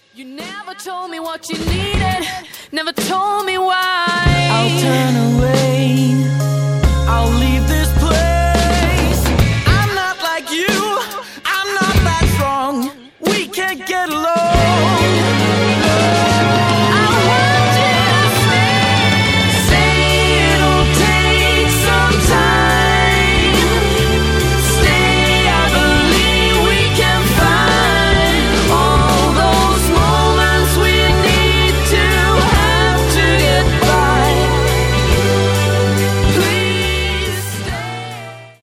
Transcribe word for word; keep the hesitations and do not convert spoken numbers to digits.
You never told me what you needed, never told me why. I'll turn away